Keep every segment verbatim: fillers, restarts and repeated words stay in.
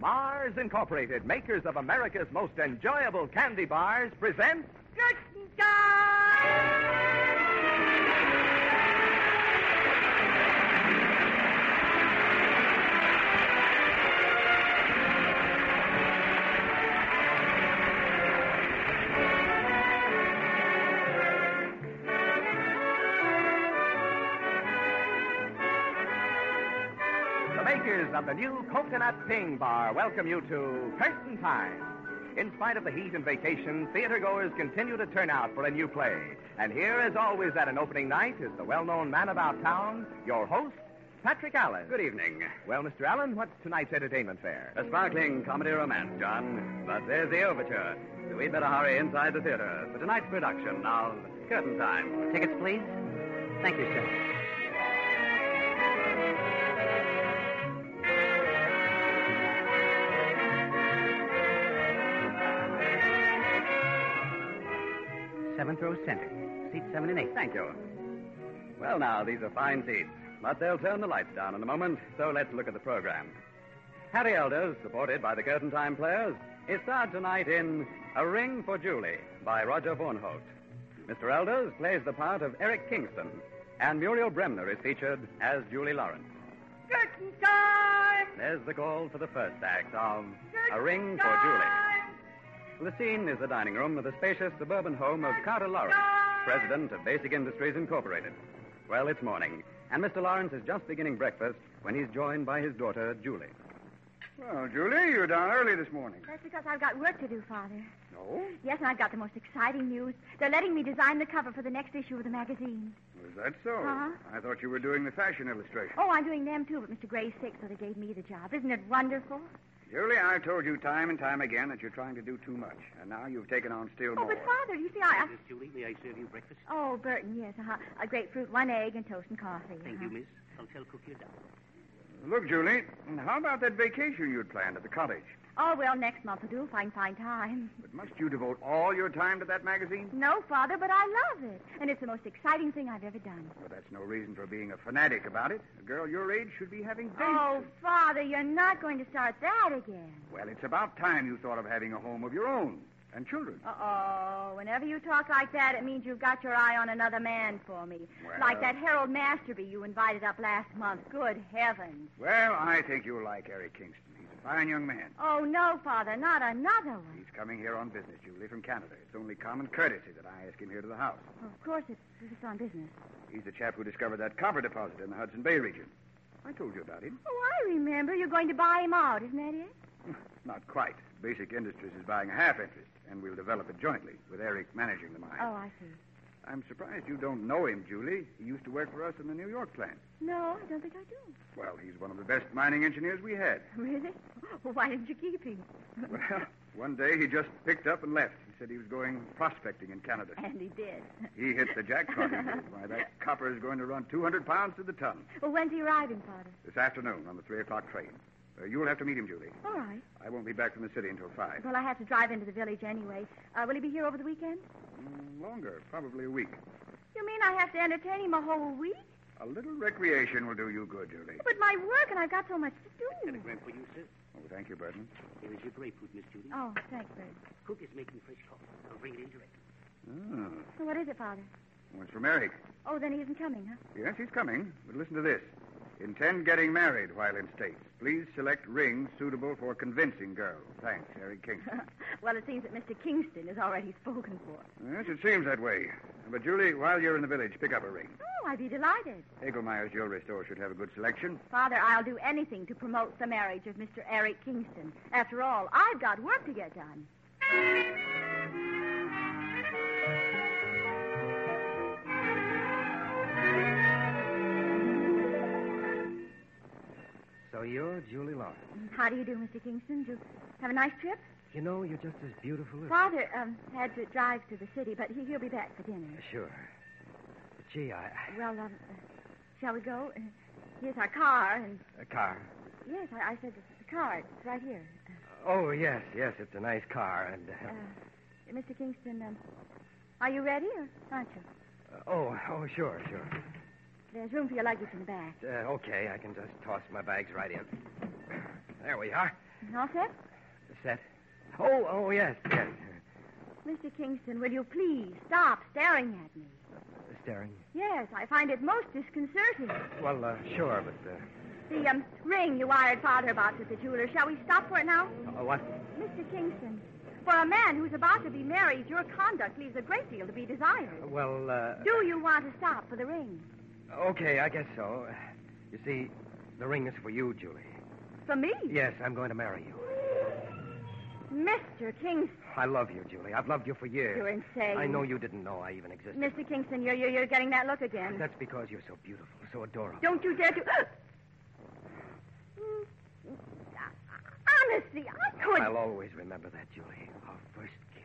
Mars Incorporated, makers of America's most enjoyable candy bars, present Curtain The makers of the new Coconut Ping Bar welcome you to Curtain Time. In spite of the heat and vacation, theatergoers continue to turn out for a new play. And here, as always at an opening night, is the well-known man about town, your host, Patrick Allen. Good evening. Well, Mister Allen, what's tonight's entertainment fare? A sparkling comedy romance, John. But there's the overture. So we'd better hurry inside the theater for tonight's production. Now, Curtain Time. Tickets, please. Thank you, sir. Seventh row center. Seats seven and eight. Thank you. Well, now, these are fine seats. But they'll turn the lights down in a moment, so let's look at the program. Harry Elders, supported by the Curtain Time Players, is starred tonight in A Ring for Julie by Roger Vornholt. Mister Elders plays the part of Eric Kingston, and Muriel Bremner is featured as Julie Lawrence. Curtain time! There's the call for the first act of Curtain A Ring for time! Julie. The scene is the dining room of the spacious suburban home of Carter Lawrence, president of Basic Industries Incorporated. Well, it's morning, and Mister Lawrence is just beginning breakfast when he's joined by his daughter, Julie. Well, Julie, you're down early this morning. That's because I've got work to do, Father. No? Yes, and I've got the most exciting news. They're letting me design the cover for the next issue of the magazine. Was that so? Uh-huh. I thought you were doing the fashion illustration. Oh, I'm doing them, too, but Mister Gray's sick, so they gave me the job. Isn't it wonderful? Julie, I've told you time and time again that you're trying to do too much, and now you've taken on still Oh, more. but, Father, you see, I... I... Miss Julie, may I serve you breakfast? Oh, Burton, yes, uh-huh. A grapefruit, one egg, and toast and coffee. Thank uh-huh. you, miss. I'll tell cook you're done. Look, Julie, how about that vacation you'd planned at the cottage? Oh, well, next month will do if I can find time. But must you devote all your time to that magazine? No, Father, but I love it. And it's the most exciting thing I've ever done. Well, that's no reason for being a fanatic about it. A girl your age should be having dates. Oh, Father, you're not going to start that again. Well, it's about time you thought of having a home of your own and children. Uh-oh. Whenever you talk like that, it means you've got your eye on another man for me. Well- Like that Harold Masterby you invited up last month. Good heavens. Well, I think you'll like Eric Kingston. He's a fine young man. Oh, no, Father, not another one. He's coming here on business, Julie, from Canada. It's only common courtesy that I ask him here to the house. Oh, of course, it's, it's on business. He's the chap who discovered that copper deposit in the Hudson Bay region. I told you about him. Oh, I remember. You're going to buy him out, isn't that it? Not quite. Basic Industries is buying a half interest, and we'll develop it jointly, with Eric managing the mine. Oh, I see. I'm surprised you don't know him, Julie. He used to work for us in the New York plant. No, I don't think I do. Well, he's one of the best mining engineers we had. Really? Well, why didn't you keep him? Well, one day he just picked up and left. He said he was going prospecting in Canada. And he did. He hit the jackpot. He did. Why, that copper is going to run two hundred pounds to the ton. Well, when's he arriving, Father? This afternoon on the three o'clock train. Uh, you'll have to meet him, Julie. All right. I won't be back from the city until five. Well, I have to drive into the village anyway. Uh, will he be here over the weekend? Mm, longer, probably a week. You mean I have to entertain him a whole week? A little recreation will do you good, Julie. But my work, and I've got so much to do. Telegram for you, sir. Oh, thank you, Burton. Here is your grapefruit, Miss Julie. Oh, thanks, Bert. Cook is making fresh coffee. I'll bring it in directly. Oh. So what is it, Father? Well, it's from Eric. Oh, then he isn't coming, huh? Yes, he's coming. But listen to this. Intend getting married while in States. Please select rings suitable for convincing girls. Thanks, Eric Kingston. Well, it seems that Mister Kingston is already spoken for. Yes, it seems that way. But, Julie, while you're in the village, pick up a ring. Oh, I'd be delighted. Hagelmeyer's jewelry store should have a good selection. Father, I'll do anything to promote the marriage of Mister Eric Kingston. After all, I've got work to get done. So you're Julie Lawrence. How do you do, Mister Kingston? Did you have a nice trip? You know, you're just as beautiful as... Father um, had to drive to the city, but he, he'll be back for dinner. Sure. But gee, I... Well, um, uh, shall we go? Uh, here's our car, and... A car. Yes, I, I said the car. It's right here. Oh, yes, yes, it's a nice car, and... Uh... Uh, Mister Kingston, um, are you ready, or aren't you? Uh, oh, oh, sure, sure. There's room for your luggage in the back. Uh, okay, I can just toss my bags right in. There we are. All set? Set? Oh, oh, yes, yes. Mister Kingston, will you please stop staring at me? Staring? Yes, I find it most disconcerting. Well, uh, sure, but, uh... The um, ring you wired Father about to the jeweler. Shall we stop for it now? Uh, what? Mister Kingston, for a man who's about to be married, your conduct leaves a great deal to be desired. Well, uh... Do you want to stop for the ring? Okay, I guess so. You see, the ring is for you, Julie. For me? Yes, I'm going to marry you. Mister Kingston. I love you, Julie. I've loved you for years. You're insane. I know you didn't know I even existed. Mister Kingston, you're, you're, you're getting that look again. That's because you're so beautiful, so adorable. Don't you dare to... Honestly, I could... I'll always remember that, Julie. Our first kiss.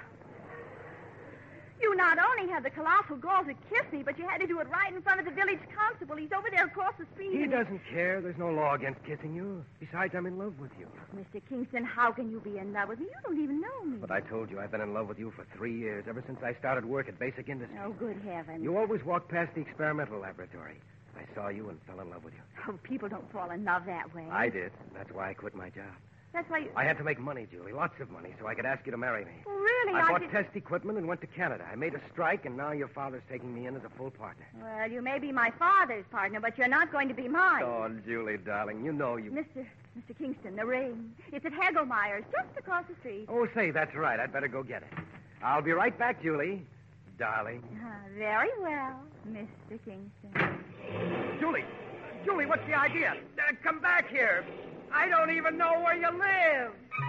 You not only had the colossal gall to kiss me, but you had to do it right in front of the village constable. He's over there across the street. He doesn't care. There's no law against kissing you. Besides, I'm in love with you. Mister Kingston, how can you be in love with me? You don't even know me. But I told you I've been in love with you for three years, ever since I started work at Basic Industries. Oh, good heavens. You always walked past the experimental laboratory. I saw you and fell in love with you. Oh, people don't fall in love that way. I did. That's why I quit my job. That's why you... I had to make money, Julie, lots of money, so I could ask you to marry me. Oh, really? I, I bought did... test equipment and went to Canada. I made a strike, and now your father's taking me in as a full partner. Well, you may be my father's partner, but you're not going to be mine. Oh, Julie, darling, you know you... Mister Mister Kingston, the ring. It's at Hagelmeyer's, just across the street. Oh, say, that's right. I'd better go get it. I'll be right back, Julie. Darling. Ah, very well, Mister Kingston. Julie! Julie, what's the idea? Uh, come back here. I don't even know where you live.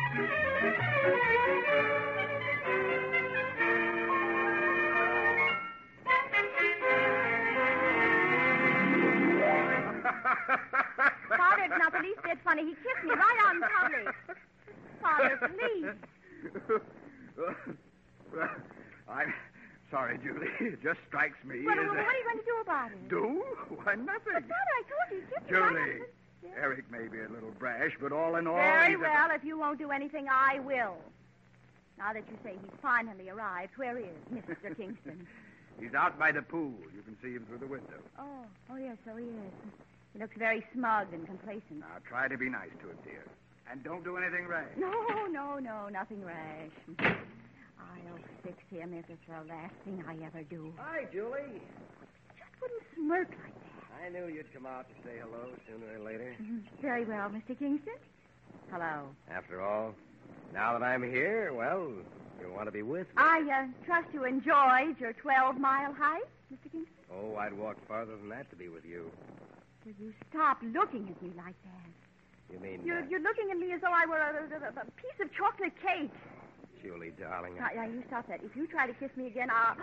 Father, it's not the least bit funny. He kissed me right out in public. Father, please. Well, I'm sorry, Julie. It just strikes me Well, as well, a... what are you going to do about it? Do? Why, nothing. But, Father, I told you he kissed me right Julie, out in... Yes. Eric may be a little brash, but all in all... Very he's a- well. If you won't do anything, I will. Now that you say he's finally arrived, where is Mister Kingston? He's out by the pool. You can see him through the window. Oh, oh, yes, so he is. He looks very smug and complacent. Now, try to be nice to him, dear. And don't do anything rash. No, no, no, nothing rash. I'll fix him if it's the last thing I ever do. Hi, Julie. Just wouldn't smirk like that. I knew you'd come out to say hello sooner or later. Mhm. Very well, Mister Kingston. Hello. After all, now that I'm here, well, you want to be with me. I uh, trust you enjoyed your twelve-mile hike, Mister Kingston. Oh, I'd walk farther than that to be with you. Will you stop looking at me like that? You mean... You're, uh, you're looking at me as though I were a, a, a piece of chocolate cake. Julie, darling. Now, now, you stop that. If you try to kiss me again, I'll...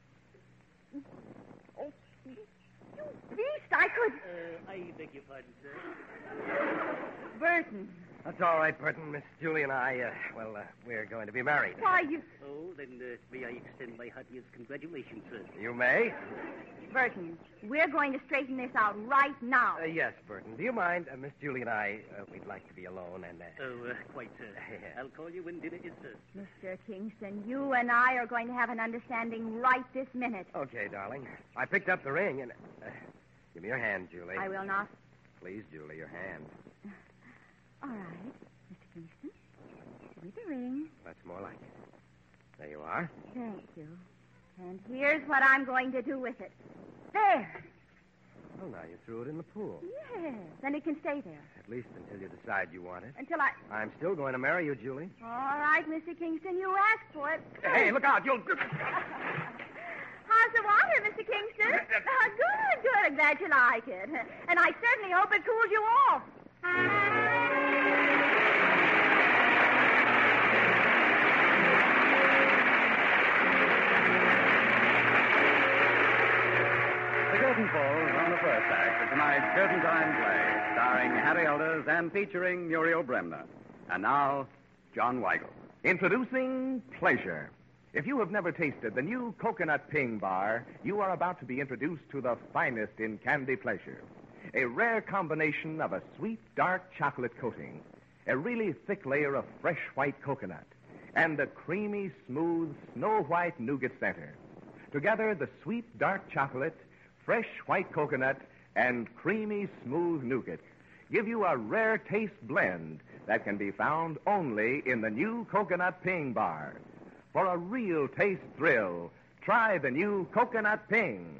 Oh, you beast, I could... Uh, I beg your pardon, sir. Burton. That's all right, Burton. Miss Julie and I, uh, well, uh, we're going to be married. Why, you... Oh, then uh, may I extend my heartiest congratulations, sir. You may. Burton, we're going to straighten this out right now. Uh, yes, Burton. Do you mind? Uh, Miss Julie and I, uh, we'd like to be alone and... Uh... Oh, uh, quite, sir. I'll call you when dinner is served. Mister Kingston, you and I are going to have an understanding right this minute. Okay, darling. I picked up the ring and... Uh, give me your hand, Julie. I will not. Please, Julie, your hand. All right, Mister Kingston. Give me the ring. That's more like it. There you are. Thank you. And here's what I'm going to do with it. There. Oh, now you threw it in the pool. Yes, and it can stay there. At least until you decide you want it. Until I... I'm still going to marry you, Julie. All right, Mister Kingston, you asked for it. Hey, look out. You'll... How's the water, Mister Kingston? Uh, good, good. I'm glad you like it. And I certainly hope it cools you off. The curtain falls on the first act of tonight's Curtain Time play, starring Harry Elders and featuring Muriel Bremner. And now, John Weigel. Introducing Pleasure. If you have never tasted the new Coconut Ping Bar, you are about to be introduced to the finest in candy pleasure. A rare combination of a sweet, dark chocolate coating, a really thick layer of fresh white coconut, and a creamy, smooth, snow-white nougat center. Together, the sweet, dark chocolate, fresh white coconut, and creamy, smooth nougat give you a rare taste blend that can be found only in the new Coconut Ping Bar. For a real taste thrill, try the new Coconut Ping.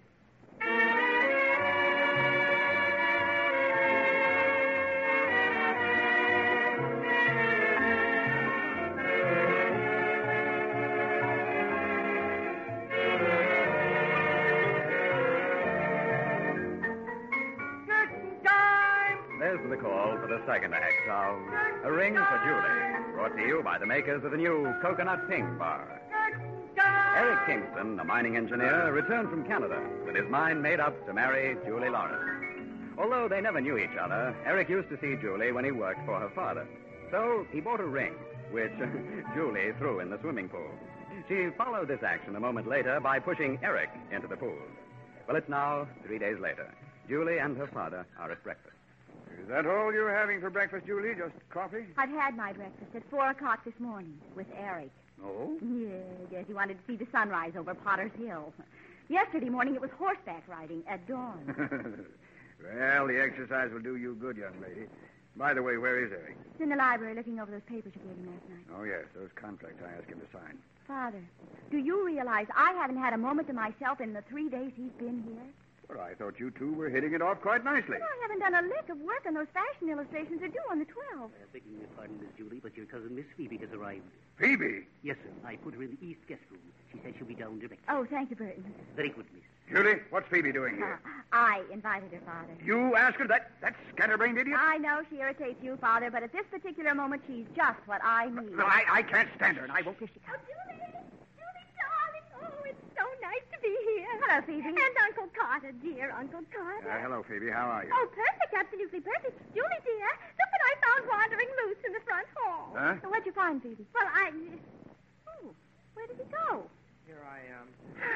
There's the call for the second act of A Ring for Julie, brought to you by the makers of the new Coconut Ping Bar. Eric Kingston, a mining engineer, returned from Canada with his mind made up to marry Julie Lawrence. Although they never knew each other, Eric used to see Julie when he worked for her father. So he bought a ring, which Julie threw in the swimming pool. She followed this action a moment later by pushing Eric into the pool. Well, it's now three days later. Julie and her father are at breakfast. Is that all you're having for breakfast, Julie? Just coffee? I've had my breakfast at four o'clock this morning with Eric. Oh? Yes, yes, he wanted to see the sunrise over Potter's Hill. Yesterday morning it was horseback riding at dawn. Well, the exercise will do you good, young lady. By the way, where is Eric? He's in the library looking over those papers you gave him last night. Oh, yes, those contracts I asked him to sign. Father, do you realize I haven't had a moment to myself in the three days he's been here? Well, I thought you two were hitting it off quite nicely. Well, I haven't done a lick of work on those fashion illustrations are due on the twelfth. Uh, begging your pardon, Miss Julie, but your cousin Miss Phoebe has arrived. Phoebe? Yes, sir. I put her in the east guest room. She said she'll be down directly. Oh, thank you, Burton. Very good, miss. Julie, what's Phoebe doing Uh, here? I invited her, Father. You asked her that, that scatterbrained idiot? I know she irritates you, Father, but at this particular moment, she's just what I need. No, I, I can't stand her, and I won't... Here she Oh, comes. Julie! Julie, darling! Oh, it's so nice to be here. Hello, Phoebe. And Uncle Carter, dear Uncle Carter. Uh, hello, Phoebe. How are you? Oh, perfect, absolutely perfect. Julie, dear, look what I found wandering loose in the front hall. Huh? So what'd you find, Phoebe? Well, I... Oh, where did he go? Here I am.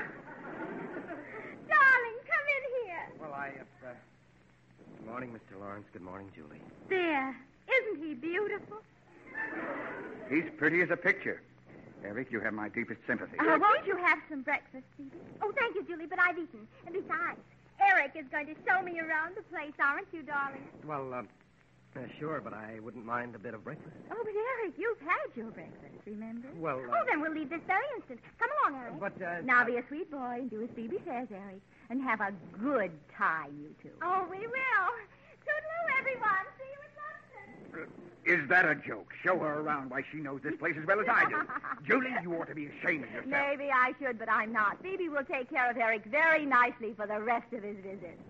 Darling, come in here. Well, I, uh, uh... Good morning, Mister Lawrence. Good morning, Julie. There. Isn't he beautiful? He's pretty as a picture. Eric, you have my deepest sympathy. Uh, won't you have some breakfast, Phoebe? Oh, thank you, Julie, but I've eaten. And besides, Eric is going to show me around the place, aren't you, darling? Well, uh, uh, sure, but I wouldn't mind a bit of breakfast. Oh, but Eric, you've had your breakfast, remember? Well, uh... Oh, then we'll leave this very instant. Come along, Eric. But, uh... Now be a sweet boy and do as Phoebe says, Eric, and have a good time, you two. Oh, we will. Toodaloo, everyone. See you at luncheon. Is that a joke? Show her around why she knows this place as well as I do. Julie, you ought to be ashamed of yourself. Maybe I should, but I'm not. Phoebe will take care of Eric very nicely for the rest of his visit.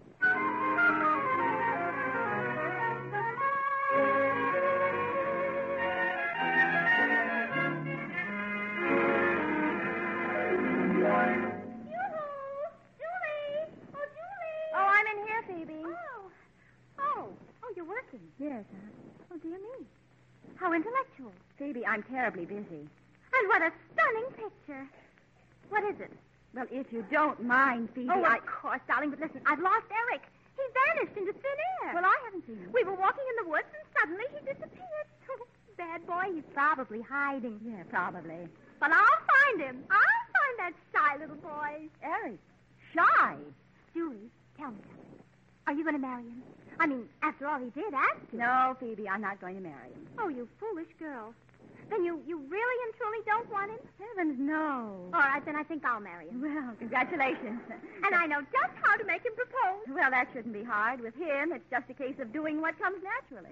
Yoo-hoo! Julie! Oh, Julie! Oh, I'm in here, Phoebe. Oh. Oh. Oh, you're working. Yes, huh? Oh, dear me. How intellectual. Phoebe, I'm terribly busy. And what a stunning picture. What is it? Well, if you don't mind, Phoebe, Oh, I... of course, darling, but listen, I've lost Eric. He vanished into thin air. Well, I haven't seen him. We were walking in the woods, and suddenly he disappeared. Bad boy, he's probably hiding. Yeah, probably. But I'll find him. I'll find that shy little boy. Eric, shy. Julie, tell me something. Are you going to marry him? I mean, after all, he did ask you. No, Phoebe, I'm not going to marry him. Oh, you foolish girl. Then you, you really and truly don't want him? Heavens, no. All right, then I think I'll marry him. Well, congratulations. And I know just how to make him propose. Well, that shouldn't be hard. With him, it's just a case of doing what comes naturally.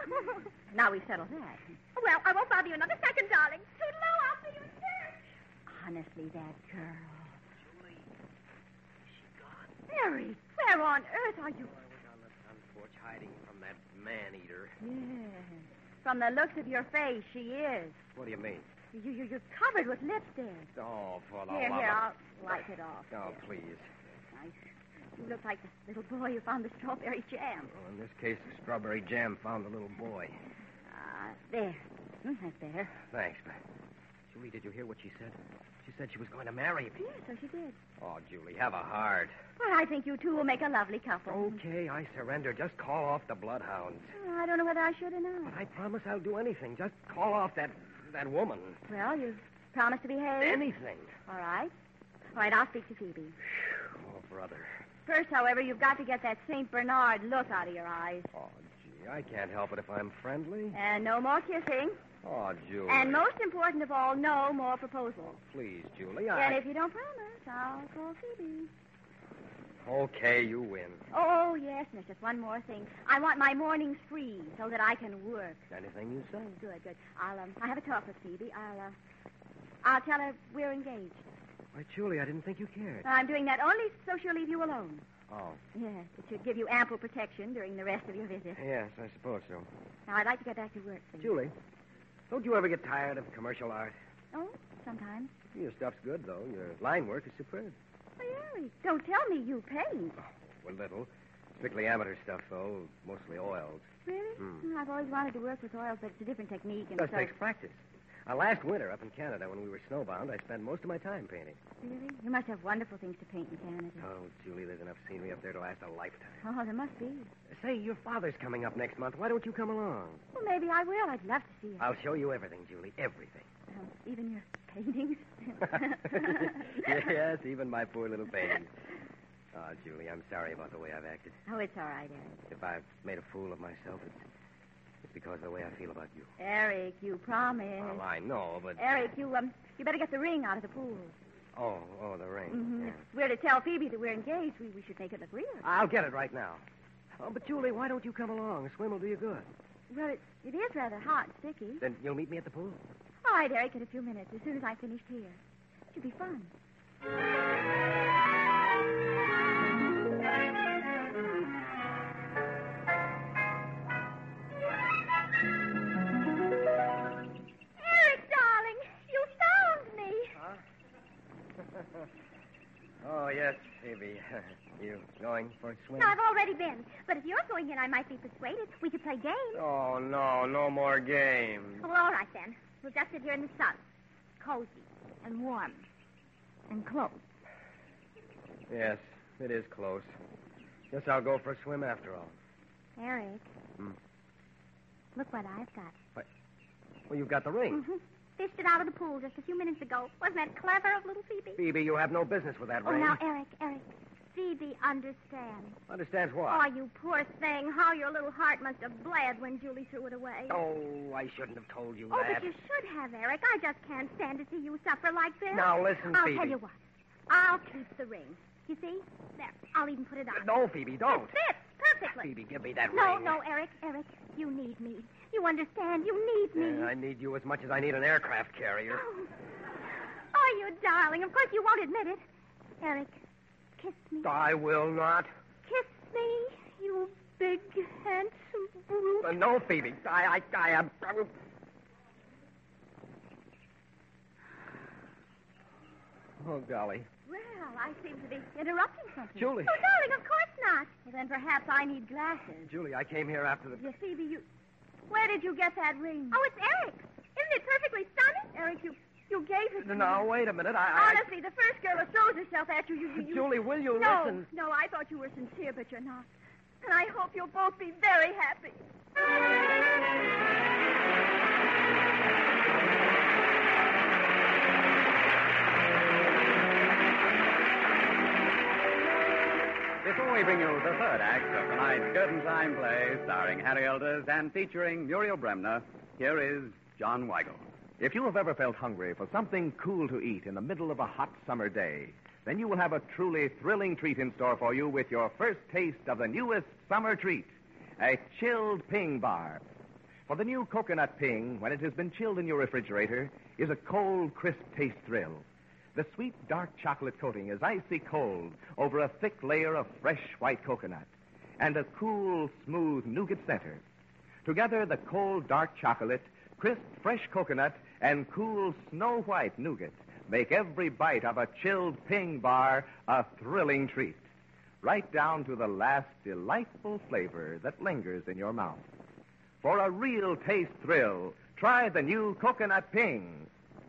Now we've settled that. Well, I won't bother you another second, darling. Toodaloo, I'll see you at church. Honestly, that girl. Julie, is she gone? Mary, where on earth are you? I was on the front porch hiding from that man-eater. Yes. From the looks of your face, she is. What do you mean? You, you, you're covered with lipstick. Oh, for the Here, love here, of... I'll light it off. Oh, Here. please. Nice. You look like the little boy who found the strawberry jam. Well, in this case, the strawberry jam found the little boy. Ah, there. Mm, that's better. Thanks, but... Julie, did you hear what she said? She said she was going to marry me. Yes, so she did. Oh, Julie, have a heart. Well, I think you two will make a lovely couple. Okay, I surrender. Just call off the bloodhounds. Oh, I don't know whether I should or not. But I promise I'll do anything. Just call off that that woman. Well, you promise to behave? Anything. All right. All right, I'll speak to Phoebe. Oh, brother. First, however, you've got to get that Saint Bernard look out of your eyes. Oh, gee, I can't help it if I'm friendly. And no more kissing. Oh, Julie. And most important of all, no more proposals. Please, Julie, I... And if you don't promise, I'll call Phoebe. Okay, you win. Oh, yes, and there's just one more thing. I want my mornings free so that I can work. Anything you say. Good, good. I'll, um, I'll have a talk with Phoebe. I'll, uh, I'll tell her we're engaged. Why, Julie, I didn't think you cared. I'm doing that only so she'll leave you alone. Oh. Yes, it should give you ample protection during the rest of your visit. Yes, I suppose so. Now, I'd like to get back to work, please. Julie, don't you ever get tired of commercial art? Oh, sometimes. Your stuff's good, though. Your line work is superb. Oh, Harry, don't tell me you paint. Oh, a little. Strictly amateur stuff, though. Mostly oils. Really? Hmm. I've always wanted to work with oils, but it's a different technique. And It so... takes practice. Uh, last winter up in Canada, when we were snowbound, I spent most of my time painting. Really? You must have wonderful things to paint in Canada. Oh, Julie, there's enough scenery up there to last a lifetime. Oh, there must be. Say, your father's coming up next month. Why don't you come along? Well, maybe I will. I'd love to see it. I'll show you everything, Julie. Everything. Um, even your paintings? Yes, even my poor little paintings. Oh, Julie, I'm sorry about the way I've acted. Oh, it's all right, Eric. If I've made a fool of myself, it's, it's because of the way I feel about you. Eric, you promised. Well, I know, but... Eric, you um, you better get the ring out of the pool. Oh, oh, the ring. Mm-hmm. Yeah. If we're to tell Phoebe that we're engaged, we, we should make it look real. I'll get it right now. Oh, but, Julie, why don't you come along? A swim will do you good. Well, it, it is rather hot and sticky. Then you'll meet me at the pool? All right, Eric, in a few minutes, as soon as I'm finished here. It should be fun. Eric, darling, you found me. Huh? Oh, yes, Phoebe. You going for a swim? No, I've already been. But if you're going in, I might be persuaded. We could play games. Oh, no, no more games. Well, all right, then. We'll just sit here in the sun. Cozy and warm and close. Yes, it is close. Guess I'll go for a swim after all. Eric. Hmm. Look what I've got. Well, you've got the ring. Mm-hmm. Fished it out of the pool just a few minutes ago. Wasn't that clever of little Phoebe? Phoebe, you have no business with that Oh, ring. now, Eric, Eric. Phoebe understands. Understands what? Oh, you poor thing. How your little heart must have bled when Julie threw it away. Oh, I shouldn't have told you Oh, that. but you should have, Eric. I just can't stand to see you suffer like this. Now, listen, I'll Phoebe. tell you what. I'll keep the ring. You see? There. I'll even put it on. No, Phoebe, don't. It fits perfectly. Phoebe, give me that No, ring. no, Eric, Eric. You need me. You understand? You need me. Yeah, I need you as much as I need an aircraft carrier. Oh. Oh, you darling. Of course you won't admit it. Eric, kiss me. I will not. Kiss me, you big, handsome brute. Uh, no, Phoebe. I, I, I am. I will... Oh, golly. Well, I seem to be interrupting something. Julie. Oh, darling, of course not. Well, then perhaps I need glasses. Julie, I came here after the... Yeah, Phoebe, you... Where did you get that ring? Oh, it's Eric. Isn't it perfectly stunning? Eric, you... You gave it to Now, me. wait a minute. I, I... Honestly, the first girl that throws herself at you, you... you, you... Julie, will you no, listen? No, I thought you were sincere, but you're not. And I hope you'll both be very happy. Before we bring you the third act of tonight's Curtain Time play, starring Harry Elders and featuring Muriel Bremner, here is John Weigel. If you have ever felt hungry for something cool to eat in the middle of a hot summer day, then you will have a truly thrilling treat in store for you with your first taste of the newest summer treat, a chilled Ping Bar. For the new coconut Ping, when it has been chilled in your refrigerator, is a cold, crisp taste thrill. The sweet, dark chocolate coating is icy cold over a thick layer of fresh white coconut and a cool, smooth nougat center. Together, the cold, dark chocolate, crisp, fresh coconut, and cool, snow-white nougat make every bite of a chilled Ping Bar a thrilling treat, right down to the last delightful flavor that lingers in your mouth. For a real taste thrill, try the new Coconut Ping.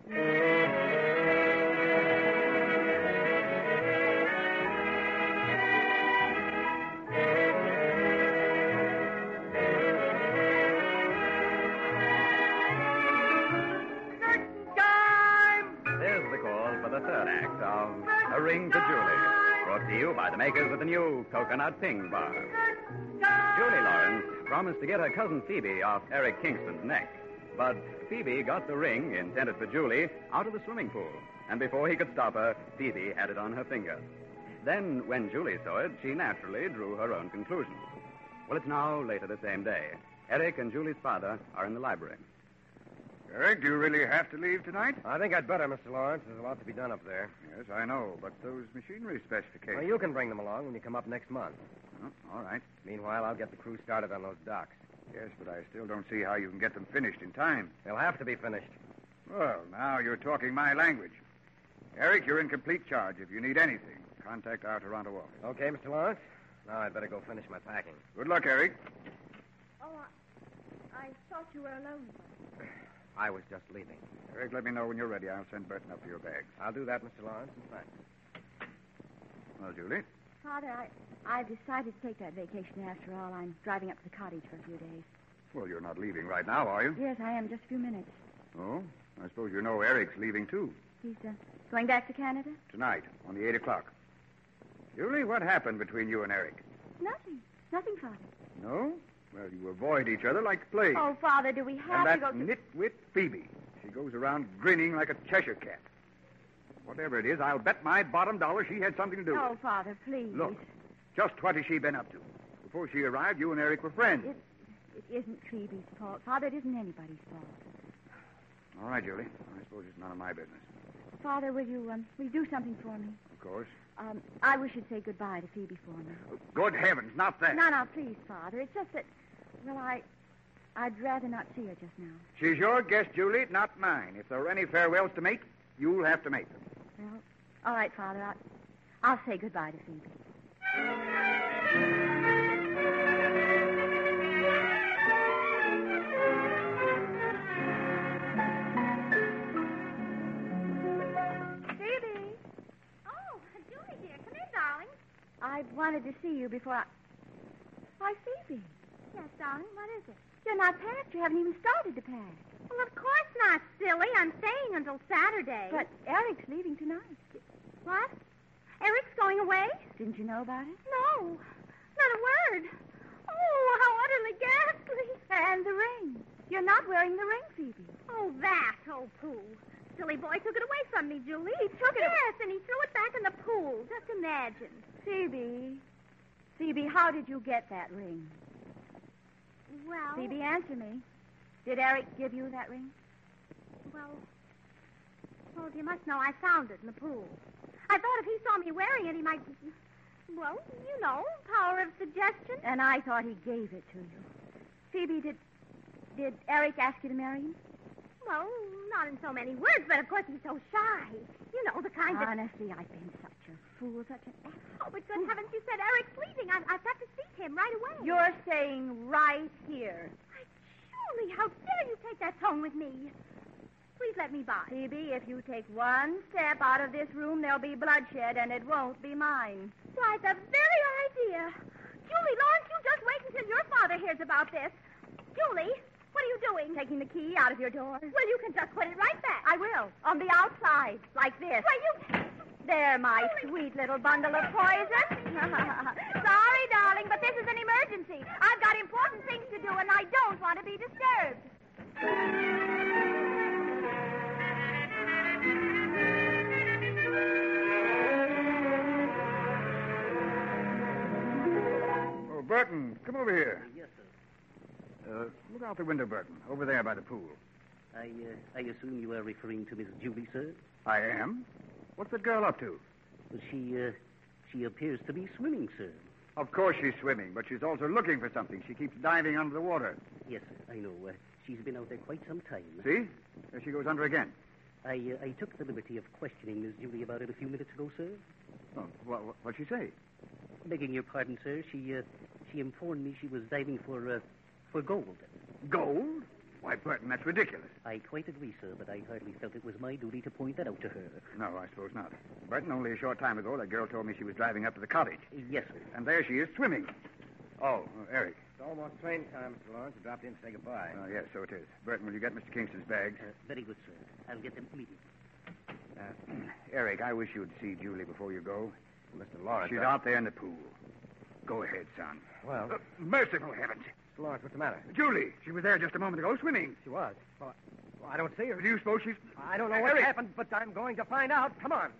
Here's the call for the third act of A Ring to Julie, brought to you by the makers of the new Coconut Ping Bar. Julie Lawrence promised to get her cousin Phoebe off Eric Kingston's neck. But Phoebe got the ring, intended for Julie, out of the swimming pool. And before he could stop her, Phoebe had it on her finger. Then, when Julie saw it, she naturally drew her own conclusions. Well, it's now later the same day. Eric and Julie's father are in the library. Eric, do you really have to leave tonight? I think I'd better, Mister Lawrence. There's a lot to be done up there. Yes, I know, but those machinery specifications... Well, you can bring them along when you come up next month. Oh, all right. Meanwhile, I'll get the crew started on those docks. Yes, but I still don't see how you can get them finished in time. They'll have to be finished. Well, now you're talking my language. Eric, you're in complete charge. If you need anything, contact our Toronto office. Okay, Mister Lawrence. Now I'd better go finish my packing. Good luck, Eric. Oh, I, I thought you were alone. I was just leaving. Eric, let me know when you're ready. I'll send Burton up for your bags. I'll do that, Mister Lawrence. In fact. Well, Julie? Father, I, I've decided to take that vacation after all. I'm driving up to the cottage for a few days. Well, you're not leaving right now, are you? Yes, I am. Just a few minutes. Oh? I suppose you know Eric's leaving, too. He's uh, going back to Canada? Tonight, on the eight o'clock. Julie, what happened between you and Eric? Nothing. Nothing, Father. No? Well, you avoid each other like plague. Oh, Father, do we have and to go that to... nitwit Phoebe. She goes around grinning like a Cheshire cat. Whatever it is, I'll bet my bottom dollar she had something to do with Oh, it. Father, please. Look, just what has she been up to? Before she arrived, you and Eric were friends. It, it isn't Phoebe's fault. Father, it isn't anybody's fault. All right, Julie. I suppose it's none of my business. Father, will you, um, will you do something for me? Of course. Um, I wish you'd say goodbye to Phoebe for me. Good heavens, not that. No, no, please, Father. It's just that, well, I, I'd rather not see her just now. She's your guest, Julie, not mine. If there are any farewells to make, you'll have to make them. Well, all right, Father. I, I'll say goodbye to Phoebe. Phoebe! Oh, Julie, dear. Come in, darling. I wanted to see you before I... Why, Phoebe, Yes, darling. What is it? you're not packed. You haven't even started to pack. Well, of course not, silly. I'm staying until Saturday. But Eric's leaving tonight. What? Eric's going away? Didn't you know about it? No. Not a word. Oh, how utterly ghastly. And the ring. You're not wearing the ring, Phoebe. Oh, that. Oh, pooh. Silly boy took it away from me, Julie. He took it away? Yes, and he threw it back in the pool. Just imagine. Phoebe. Phoebe, how did you get that ring? Well... Phoebe, answer me. Did Eric give you that ring? Well... Well, you must know I found it in the pool. I thought if he saw me wearing it, he might... Well, you know, power of suggestion. And I thought he gave it to you. Phoebe, did... Did Eric ask you to marry him? Well, not in so many words, but of course he's so shy. You know, the kind that... Honestly, I've been such a fool, such an ass. Oh, but good heavens, you said Eric's leaving. I, I've got to see him right away. You're staying right here. Why, Julie, how dare you take that tone with me? Please let me by. Phoebe, if you take one step out of this room, there'll be bloodshed, and it won't be mine. Why, the very idea. Julie, Lawrence, you just wait until your father hears about this. Julie, what are you doing? Taking the key out of your door. Well, you can just put it right back. I will. On the outside, like this. Why, you... There, my sweet little bundle of poison. Sorry, darling, but this is an emergency. I've got important things to do, and I don't want to be disturbed. Oh, Burton, come over here. Yes, sir. Uh, look out the window, Burton. Over there by the pool. I, uh, I assume you are referring to Miss Julie, sir? I am. What's that girl up to? Well, she, uh, she appears to be swimming, sir. Of course she's swimming, but she's also looking for something. She keeps diving under the water. Yes, sir, I know. Uh, she's been out there quite some time. See? There she goes under again. I, uh, I took the liberty of questioning Miss Julie about it a few minutes ago, sir. Oh, what, what'd she say? Begging your pardon, sir, she, uh, she informed me she was diving for, uh, for gold. Gold? Why, Burton, that's ridiculous. I quite agree, sir, but I hardly felt it was my duty to point that out to her. No, I suppose not. Burton, only a short time ago, that girl told me she was driving up to the cottage. Yes, sir. And there she is, swimming. Oh, uh, Eric. It's almost train time, Mister Lawrence. I dropped in to say goodbye. Uh, yes, so it is. Burton, will you get Mister Kingston's bags? Uh, very good, sir. I'll get them immediately. Uh, Eric, I wish you'd see Julie before you go. Mister Lawrence. She's I... out there in the pool. Go ahead, son. Well... Uh, merciful heavens. Lawrence, what's the matter? Julie, she was there just a moment ago swimming. She was. Well, well I don't see her. Do you suppose she's... I don't know what Harry. happened, but I'm going to find out. Come on.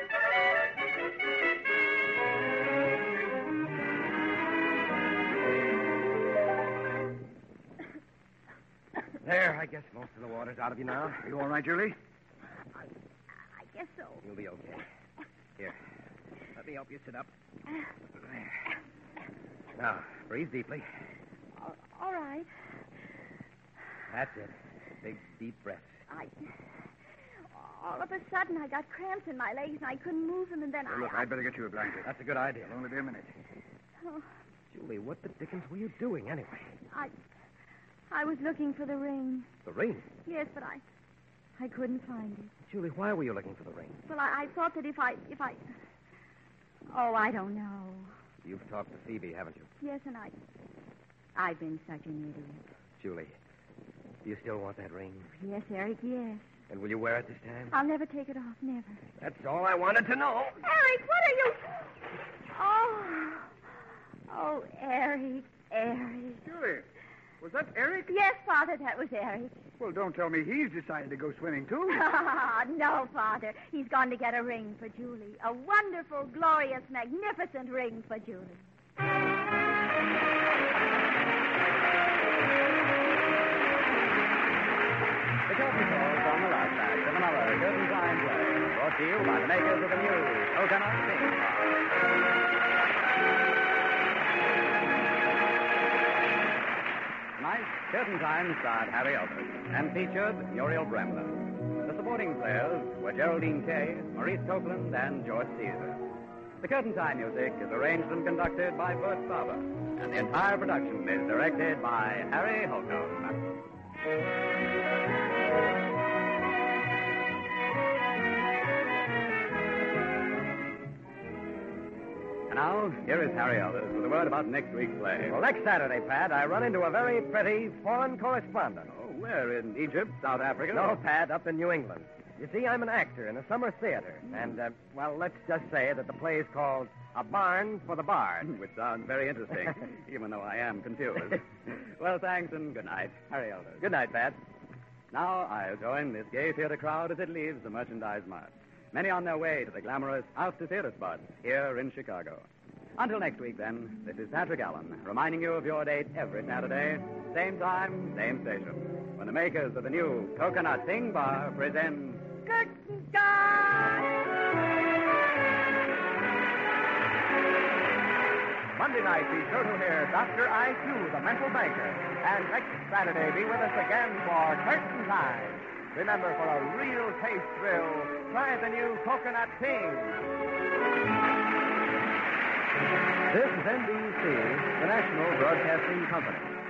There, I guess most of the water's out of you now. Are you all right, Julie? I guess so. You'll be okay. Here, let me help you sit up. There. Now, breathe deeply. All, all right. That's it. Big, deep breaths. I... All of a sudden, I got cramps in my legs, and I couldn't move them, and then Well, I... look, I'd better get you a blanket. That's a good idea. It'll only be a minute. Oh, Julie, what the dickens were you doing anyway? I... I was looking for the ring. The ring? Yes, but I... I couldn't find it. Julie, why were you looking for the ring? Well, I, I thought that if I... If I... Oh, I don't know. You've talked to Phoebe, haven't you? Yes, and I... I've been such an idiot. Julie, do you still want that ring? Yes, Eric, yes. And will you wear it this time? I'll never take it off, never. That's all I wanted to know. Eric, what are you... Oh... Oh, Eric, Eric. Julie, was that Eric? Yes, Father, that was Eric. Well, don't tell me he's decided to go swimming, too. No, Father. He's gone to get a ring for Julie. A wonderful, glorious, magnificent ring for Julie. The curtain calls on the last act of another Curtain Time play, brought to you by the makers of the new Coconut Thing Bar. Tonight, Curtain Time starred Harry Elders and featured Muriel Bremner. The supporting players were Geraldine Kay, Maurice Copeland, and George Caesar. The Curtain Time music is arranged and conducted by Bert Faber, and the entire production is directed by Harry Holcomb. And now, here is Harry Elders with a word about next week's play. Well, next Saturday, Pat, I run into a very pretty foreign correspondent. Oh, where? In Egypt, South Africa? No, Pat, up in New England. You see, I'm an actor in a summer theater. And, uh, well, let's just say that the play is called A Barn for the Bard. Which sounds very interesting, even though I am confused. Well, thanks and good night, Harry Elders. Good night, Pat. Now I'll join this gay theater crowd as it leaves the Merchandise Mart. Many on their way to the glamorous After Theater spot here in Chicago. Until next week, then, this is Patrick Allen, reminding you of your date every Saturday, same time, same station, when the makers of the new Coconut Thing Bar present Curtain Time! Monday night, be sure to hear Doctor I Q, the mental banker. And next Saturday, be with us again for Curtain Time. Remember, for a real taste thrill, try the new Coconut Ting. This is N B C, the National Broadcasting Company.